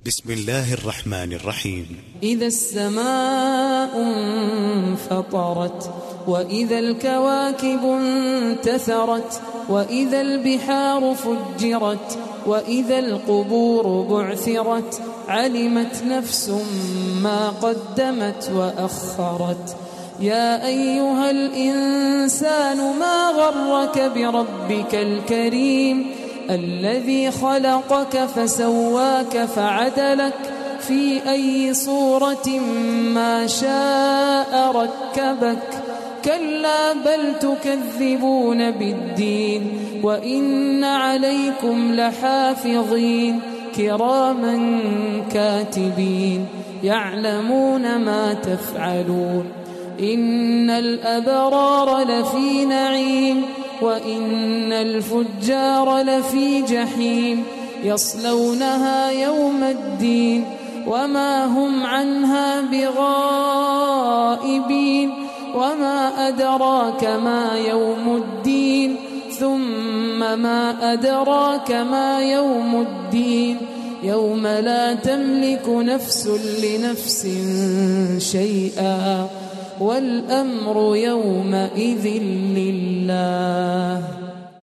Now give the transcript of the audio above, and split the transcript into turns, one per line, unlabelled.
بسم الله الرحمن الرحيم.
إذا السماء انفطرت وإذا الكواكب انتثرت وإذا البحار فجرت وإذا القبور بعثرت علمت نفس ما قدمت وأخرت. يا أيها الإنسان ما غرك بربك الكريم الذي خلقك فسواك فعدلك في أي صورة ما شاء ركبك. كلا بل تكذبون بالدين وإن عليكم لحافظين كراما كاتبين يعلمون ما تفعلون. إن الأبرار لفي نعيم وإن الفجار لفي جحيم يصلونها يوم الدين وما هم عنها بغائبين. وما أدراك ما يوم الدين ثم ما أدراك ما يوم الدين يوم لا تملك نفس لنفس شيئا والأمر يومئذ لله.